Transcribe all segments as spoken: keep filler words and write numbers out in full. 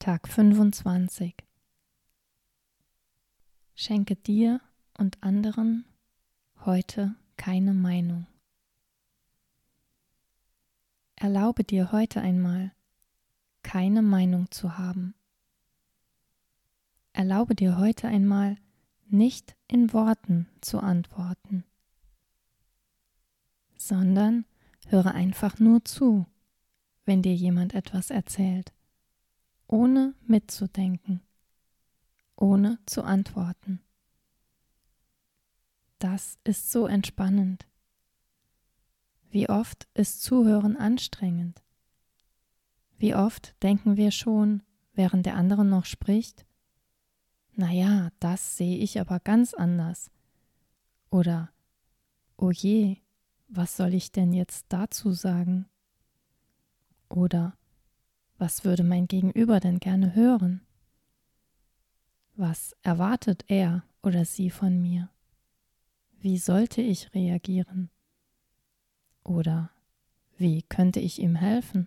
Tag fünfundzwanzig. Schenke dir und anderen heute keine Meinung. Erlaube dir heute einmal, keine Meinung zu haben. Erlaube dir heute einmal, nicht in Worten zu antworten, sondern höre einfach nur zu, wenn dir jemand etwas erzählt, ohne mitzudenken, ohne zu antworten. Das ist so entspannend. Wie oft ist Zuhören anstrengend? Wie oft denken wir schon, während der andere noch spricht, naja, das sehe ich aber ganz anders. Oder, oh je, was soll ich denn jetzt dazu sagen? Oder, was würde mein Gegenüber denn gerne hören? Was erwartet er oder sie von mir? Wie sollte ich reagieren? Oder wie könnte ich ihm helfen?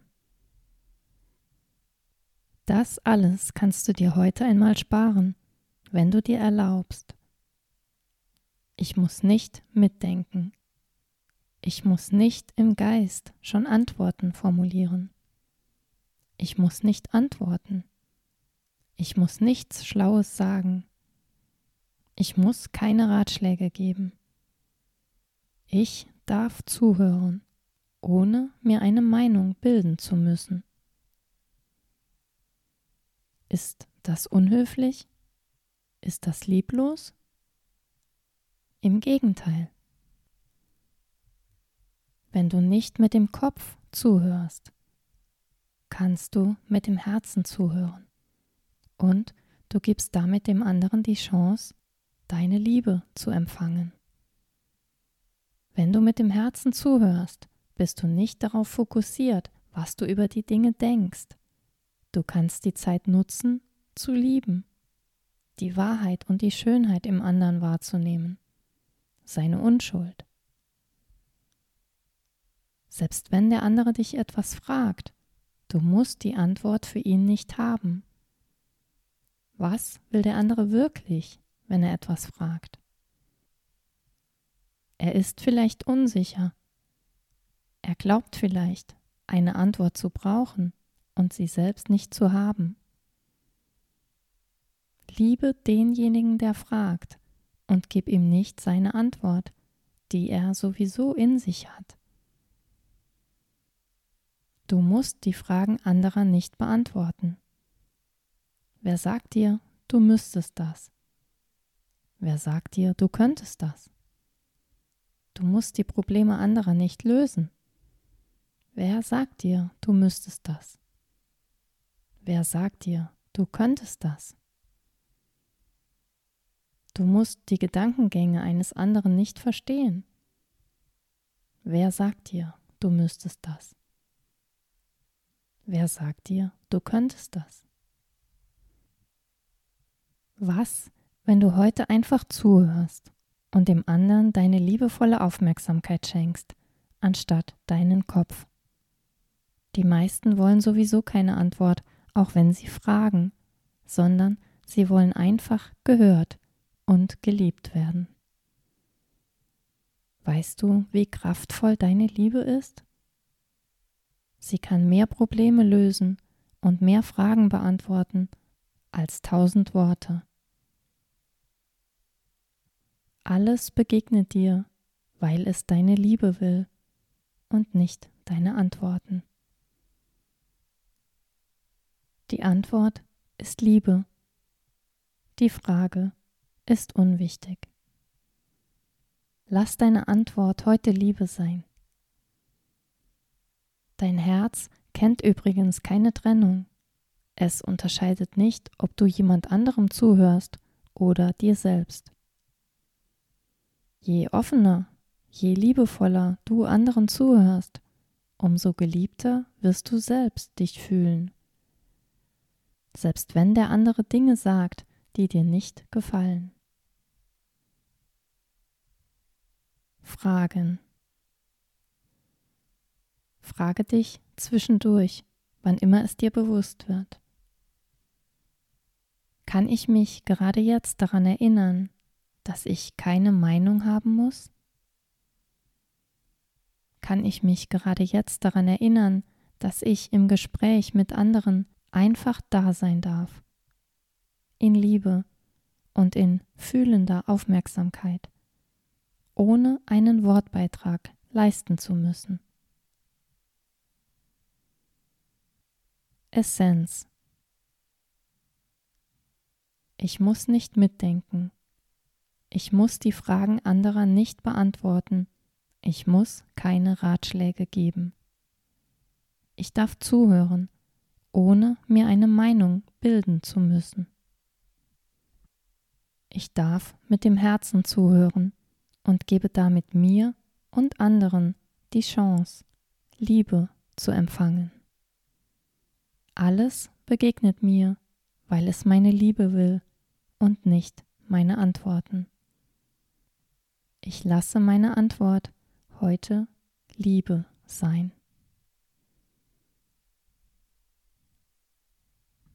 Das alles kannst du dir heute einmal sparen, wenn du dir erlaubst. Ich muss nicht mitdenken. Ich muss nicht im Geist schon Antworten formulieren. Ich muss nicht antworten. Ich muss nichts Schlaues sagen. Ich muss keine Ratschläge geben. Ich darf zuhören, ohne mir eine Meinung bilden zu müssen. Ist das unhöflich? Ist das lieblos? Im Gegenteil. Wenn du nicht mit dem Kopf zuhörst, kannst du mit dem Herzen zuhören und du gibst damit dem anderen die Chance, deine Liebe zu empfangen. Wenn du mit dem Herzen zuhörst, bist du nicht darauf fokussiert, was du über die Dinge denkst. Du kannst die Zeit nutzen, zu lieben, die Wahrheit und die Schönheit im anderen wahrzunehmen, seine Unschuld. Selbst wenn der andere dich etwas fragt, du musst die Antwort für ihn nicht haben. Was will der andere wirklich, wenn er etwas fragt? Er ist vielleicht unsicher. Er glaubt vielleicht, eine Antwort zu brauchen und sie selbst nicht zu haben. Liebe denjenigen, der fragt, und gib ihm nicht seine Antwort, die er sowieso in sich hat. Du musst die Fragen anderer nicht beantworten. Wer sagt dir, du müsstest das? Wer sagt dir, du könntest das? Du musst die Probleme anderer nicht lösen. Wer sagt dir, du müsstest das? Wer sagt dir, du könntest das? Du musst die Gedankengänge eines anderen nicht verstehen. Wer sagt dir, du müsstest das? Wer sagt dir, du könntest das? Was, wenn du heute einfach zuhörst und dem anderen deine liebevolle Aufmerksamkeit schenkst, anstatt deinen Kopf? Die meisten wollen sowieso keine Antwort, auch wenn sie fragen, sondern sie wollen einfach gehört und geliebt werden. Weißt du, wie kraftvoll deine Liebe ist? Sie kann mehr Probleme lösen und mehr Fragen beantworten als tausend Worte. Alles begegnet dir, weil es deine Liebe will und nicht deine Antworten. Die Antwort ist Liebe. Die Frage ist unwichtig. Lass deine Antwort heute Liebe sein. Dein Herz kennt übrigens keine Trennung. Es unterscheidet nicht, ob du jemand anderem zuhörst oder dir selbst. Je offener, je liebevoller du anderen zuhörst, umso geliebter wirst du selbst dich fühlen. Selbst wenn der andere Dinge sagt, die dir nicht gefallen. Fragen. Frage dich zwischendurch, wann immer es dir bewusst wird. Kann ich mich gerade jetzt daran erinnern, dass ich keine Meinung haben muss? Kann ich mich gerade jetzt daran erinnern, dass ich im Gespräch mit anderen einfach da sein darf, in Liebe und in fühlender Aufmerksamkeit, ohne einen Wortbeitrag leisten zu müssen? Essenz. Ich muss nicht mitdenken. Ich muss die Fragen anderer nicht beantworten. Ich muss keine Ratschläge geben. Ich darf zuhören, ohne mir eine Meinung bilden zu müssen. Ich darf mit dem Herzen zuhören und gebe damit mir und anderen die Chance, Liebe zu empfangen. Alles begegnet mir, weil es meine Liebe will und nicht meine Antworten. Ich lasse meine Antwort heute Liebe sein.